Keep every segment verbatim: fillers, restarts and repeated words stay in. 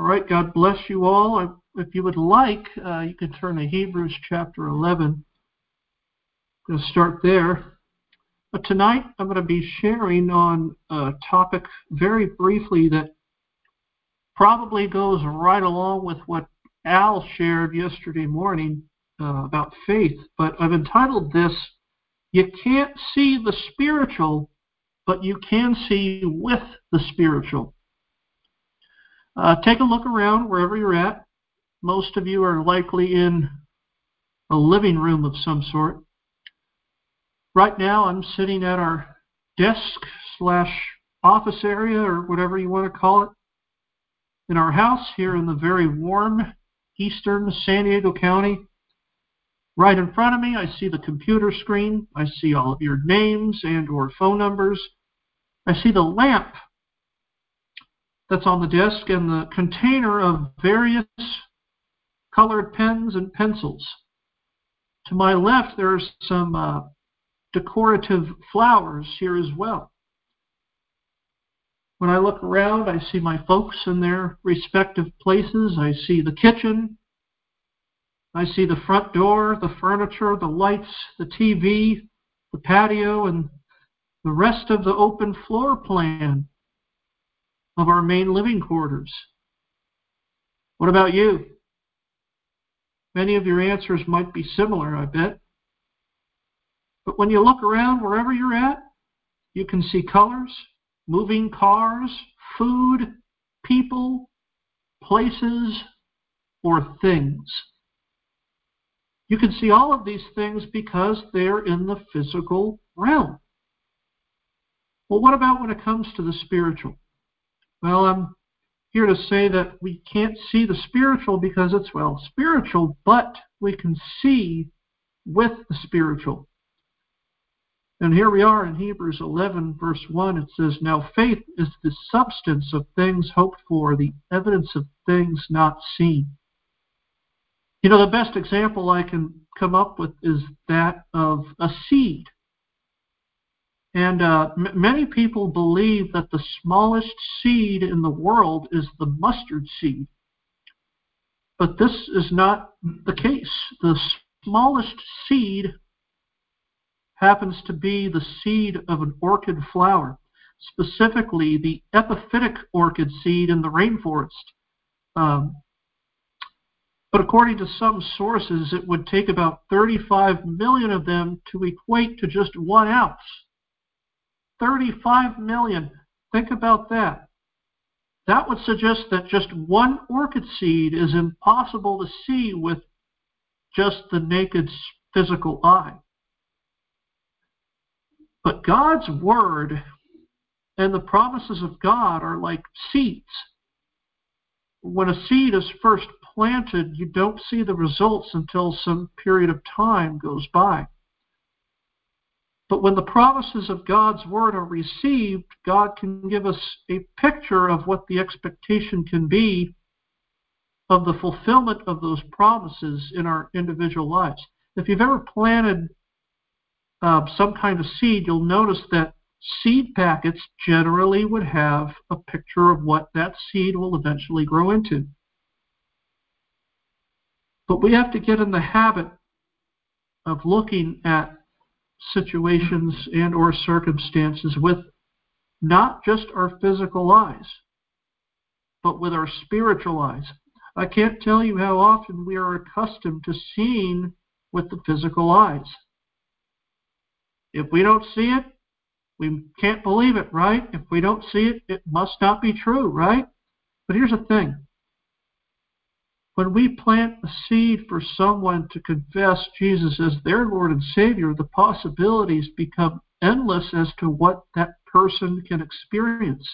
right, God bless you all. If you would like, uh, you can turn to Hebrews chapter eleven. I'm going to start there. But tonight I'm going to be sharing on a topic very briefly that probably goes right along with what Al shared yesterday morning uh, about faith. But I've entitled this, "You Can't See the Spiritual, but You Can See with the Spiritual." Uh, take a look around wherever you're at. Most of you are likely in a living room of some sort. Right now, I'm sitting at our desk slash office area, or whatever you want to call it, in our house here in the very warm eastern San Diego County. Right in front of me, I see the computer screen. I see all of your names and or phone numbers. I see the lamp that's on the desk and the container of various colored pens and pencils. To my left, there's some uh, decorative flowers here as well. When I look around, I see my folks in their respective places. I see the kitchen. I see the front door, the furniture, the lights, the T V, the patio, and the rest of the open floor plan of our main living quarters. What about you? Many of your answers might be similar, I bet. But when you look around wherever you're at, you can see colors, moving cars, food, people, places, or things. You can see all of these things because they're in the physical realm. Well, what about when it comes to the spiritual? Well, I'm here to say that we can't see the spiritual because it's, well, spiritual, but we can see with the spiritual. And here we are in Hebrews eleven, verse one. It says, "Now faith is the substance of things hoped for, the evidence of things not seen." You know, the best example I can come up with is that of a seed. And uh, m- many people believe that the smallest seed in the world is the mustard seed. But this is not the case. The smallest seed happens to be the seed of an orchid flower, specifically the epiphytic orchid seed in the rainforest. Um, but according to some sources, it would take about thirty-five million of them to equate to just one ounce. thirty-five million. Think about that. That would suggest that just one orchid seed is impossible to see with just the naked physical eye. But God's word and the promises of God are like seeds. When a seed is first planted, you don't see the results until some period of time goes by. But when the promises of God's word are received, God can give us a picture of what the expectation can be of the fulfillment of those promises in our individual lives. If you've ever planted uh, some kind of seed, you'll notice that seed packets generally would have a picture of what that seed will eventually grow into. But we have to get in the habit of looking at situations and or circumstances with not just our physical eyes, but with our spiritual eyes. I can't tell you how often we are accustomed to seeing with the physical eyes. If we don't see it, we can't believe it, right? If we don't see it, it must not be true, right? But here's the thing. When we plant a seed for someone to confess Jesus as their Lord and Savior, the possibilities become endless as to what that person can experience.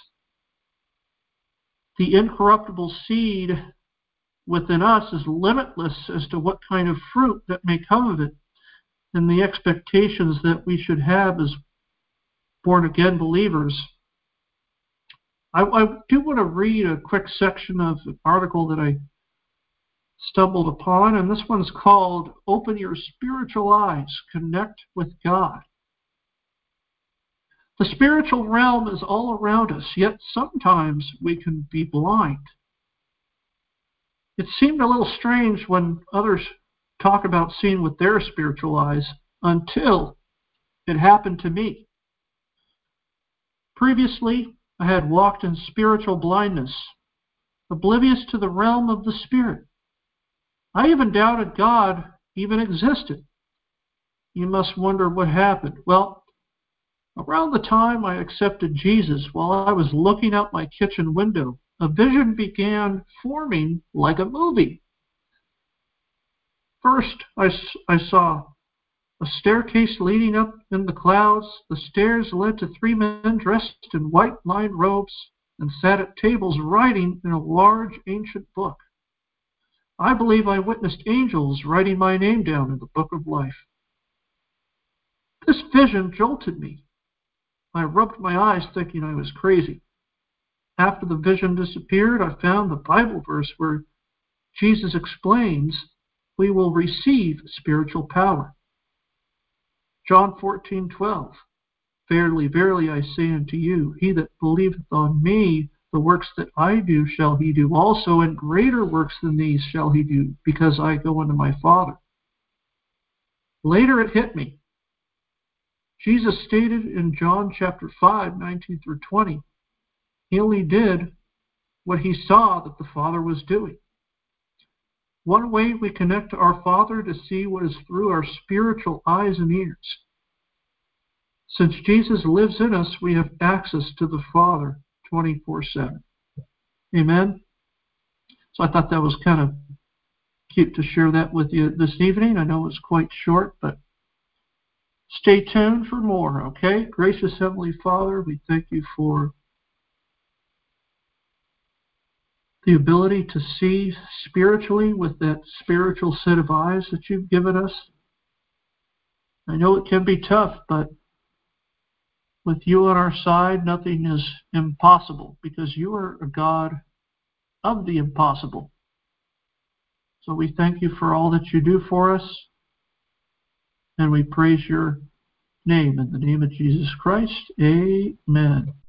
The incorruptible seed within us is limitless as to what kind of fruit that may come of it, and the expectations that we should have as born-again believers. I, I do want to read a quick section of an article that I stumbled upon, and this one's called "Open Your Spiritual Eyes, Connect with God." The spiritual realm is all around us, yet sometimes we can be blind. It seemed a little strange when others talk about seeing with their spiritual eyes until it happened to me. Previously, I had walked in spiritual blindness, oblivious to the realm of the Spirit. I even doubted God even existed. You must wonder what happened. Well, around the time I accepted Jesus, while I was looking out my kitchen window, a vision began forming like a movie. First, I, I saw a staircase leading up in the clouds. The stairs led to three men dressed in white-lined robes and sat at tables writing in a large ancient book. I believe I witnessed angels writing my name down in the book of life. This vision jolted me. I rubbed my eyes thinking I was crazy. After the vision disappeared, I found the Bible verse where Jesus explains we will receive spiritual power. John fourteen twelve. Verily, verily, I say unto you, he that believeth on me, the works that I do shall he do also, and greater works than these shall he do, because I go unto my Father. Later it hit me. Jesus stated in John chapter five, nineteen through twenty, he only did what he saw that the Father was doing. One way we connect to our Father to see what is through our spiritual eyes and ears. Since Jesus lives in us, we have access to the Father twenty-four seven. Amen? So I thought that was kind of cute to share that with you this evening. I know it was quite short, but stay tuned for more, okay? Gracious Heavenly Father, we thank you for the ability to see spiritually with that spiritual set of eyes that you've given us. I know it can be tough, but with you on our side, nothing is impossible because you are a God of the impossible. So we thank you for all that you do for us, and we praise your name in the name of Jesus Christ. Amen.